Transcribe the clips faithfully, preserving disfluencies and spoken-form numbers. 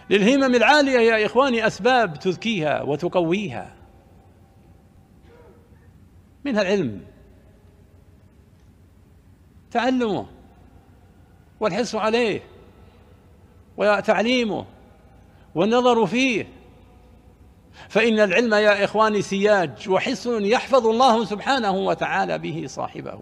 للهمم العالية يا إخواني أسباب تذكيها وتقويها، منها العلم، تعلمه والحرص عليه وتعليمه والنظر فيه، فإن العلم يا إخواني سياج وحصن يحفظ الله سبحانه وتعالى به صاحبه.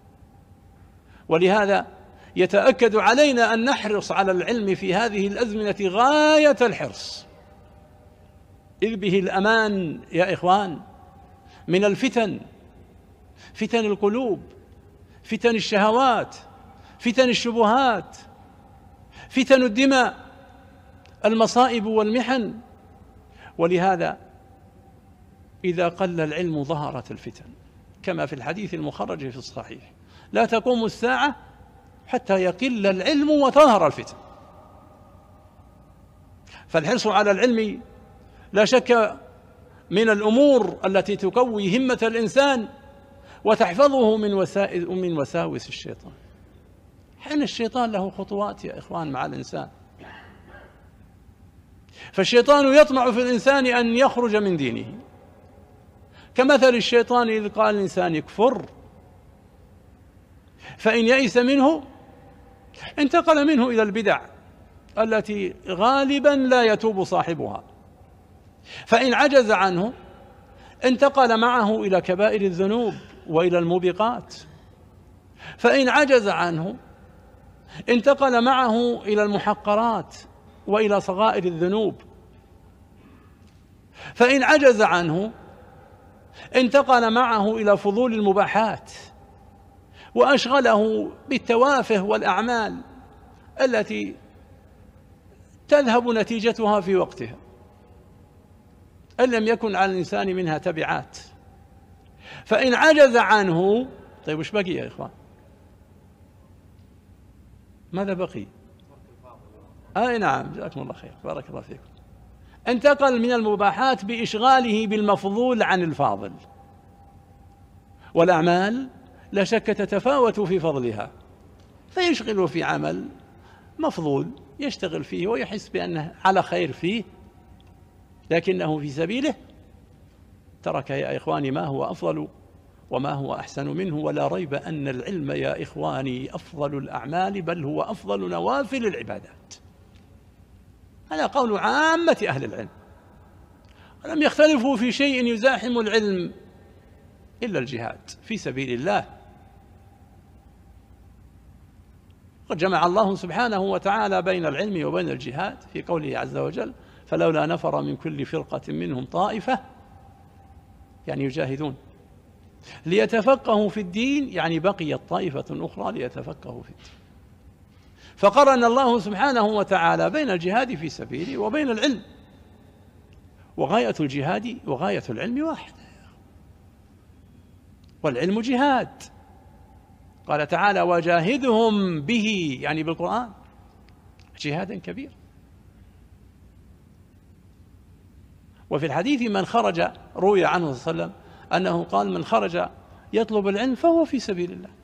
ولهذا يتأكد علينا أن نحرص على العلم في هذه الأزمنة غاية الحرص، إذ به الأمان يا إخوان من الفتن، فتن القلوب، فتن الشهوات، فتن الشبهات، فتن الدماء، المصائب والمحن. ولهذا إذا قل العلم ظهرت الفتن، كما في الحديث المخرج في الصحيح: لا تقوم الساعة حتى يقل العلم وتظهر الفتن. فالحرص على العلم لا شك من الأمور التي تقوي همة الإنسان وتحفظه من وسائل من وساوس الشيطان. حين الشيطان له خطوات يا إخوان مع الإنسان، فالشيطان يطمع في الإنسان أن يخرج من دينه، كمثل الشيطان إذ قال الإنسان يكفر، فإن يئس منه انتقل منه إلى البدع التي غالبا لا يتوب صاحبها، فإن عجز عنه انتقل معه إلى كبائر الذنوب وإلى الموبقات، فإن عجز عنه انتقل معه إلى المحقرات وإلى صغائر الذنوب، فإن عجز عنه انتقل معه إلى فضول المباحات وأشغله بالتوافه والأعمال التي تذهب نتيجتها في وقتها إن لم يكن على الإنسان منها تبعات. فإن عجز عنه، طيب وش بقي يا إخوان؟ ماذا بقي؟ آه نعم، جزاكم الله خير، بارك الله فيكم. انتقل من المباحات بإشغاله بالمفضول عن الفاضل، والأعمال لا شك تتفاوت في فضلها، فيشغل في عمل مفضول يشتغل فيه ويحس بأنه على خير فيه، لكنه في سبيله ترك يا إخواني ما هو أفضل وما هو أحسن منه. ولا ريب أن العلم يا إخواني أفضل الأعمال، بل هو أفضل نوافل العبادات. هذا قول عامة أهل العلم، ولم يختلفوا في شيء يزاحم العلم إلا الجهاد في سبيل الله. قد جمع الله سبحانه وتعالى بين العلم وبين الجهاد في قوله عز وجل: فلولا نفر من كل فرقة منهم طائفة، يعني يجاهدون، ليتفقهوا في الدين، يعني بقيت طائفة أخرى ليتفقهوا في الدين. فقرن الله سبحانه وتعالى بين الجهاد في سبيله وبين العلم، وغاية الجهاد وغاية العلم واحدة، والعلم جهاد. قال تعالى: وجاهدهم به، يعني بالقرآن، جهادا كبير. وفي الحديث من خرج، روي عنه صلى الله عليه وسلم أنه قال: من خرج يطلب العلم فهو في سبيل الله.